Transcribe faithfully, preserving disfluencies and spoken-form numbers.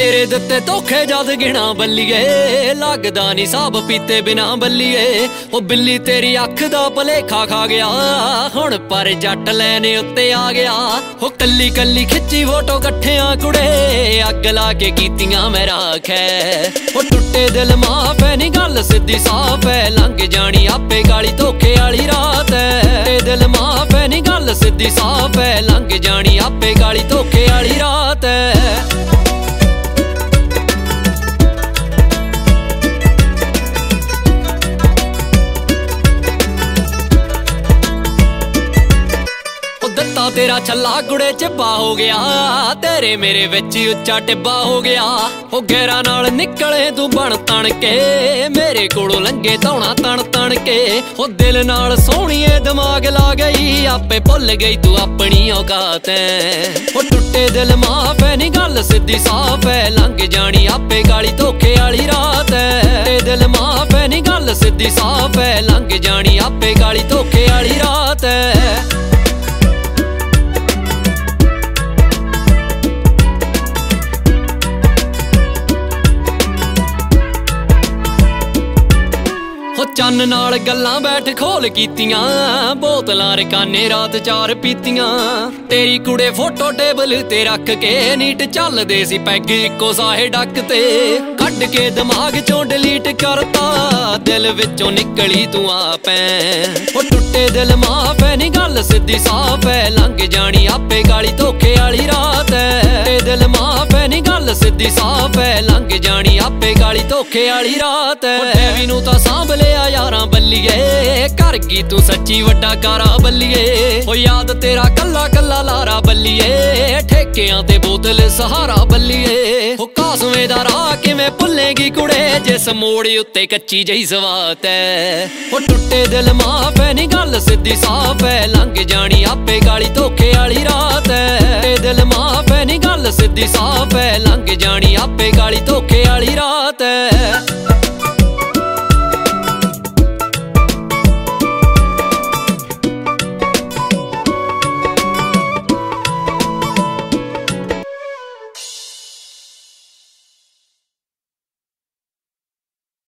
तेरे दिते धोखे जद गिना बल्लीए, लगदा नी साब पीते बिना बल्लीए। ओ बिल्ली तेरी अख दा भलेखा खा गया, हुण पर जट लैने उत्ते आ गया। ओ कल्ली कल्ली खिच्ची फोटो कट्ठियां कुड़े, अग ला के कीतियां मैं राख है। ओ टुट्टे दिल माफ है नी गल सिद्धी साफ है, लंघ जानी आपे गाली धोखे वाली रात है। टुट्टे दिल माफ है नी गल सिद्धी साफ है, लंघ जानी आपे गाली धोखे वाली रात है। तेरा छला गुड़े चिब्बा हो गया, तेरे मेरे विच उच्चा टिब्बा हो गया। ओ घेरा नाल निकले तू बन तन के, मेरे कोलों लंघे धौना तन तन के। ओ दिल नाल सोहणीए दिमाग ला गई, आपे भुल गई तू अपनी औकात है। ओ टुट्टे दिल माफ है नी गल सिद्धी साफ है, लंघ जानी आपे गाली धोखे वाली रात है। टुट्टे दिल माफ है नी गल सिद्धी साफ है, लंघ जानी आपे गाली धोखे वाली रात है। चन्न नाल गल्लां बैठ खोल कीतियां, बोतलां रकाने रात चार पीतियां। तेरी कुड़े फोटो टेबल ते रख के, नीट चलदे सी पैग इक्को साहे डक ते। कड्ड के दिमाग चों डिलीट करता, दिल विचों निकली तू आप है। ओ टुट्टे दिल माफ है नी गल सिद्धी साफ है, लंघ जानी आपे गाली धोखे वाली रात है। टुट्टे दिल माफ है नी गल सिद्धी साफ है, लंघ जानी आपे गाली धोखे वाली रात है। डेवी नूं तां सांभ लिया यारां बल्लीए, कर गई तू सच्ची वड्डा कारा बल्लीए। ओ याद तेरा कल्ला कल्ला लारा बल्लीए, ठेकियां ते बोतल सहारा बल्लीए। ओ कासवें दा राह किवें भुल्लेगी कुड़े, जिस मोड़ उत्ते कच्ची जही सवात है। ओ टुट्टे दिल माफ है नी गल सिद्धी साफ है, लंघ जानी आपे गाली धोखे वाली रात है। टुट्टे दिल माफ है नी गल सिद्धी साफ है, लंघ जानी आपे गाली धोखे वाली रात है।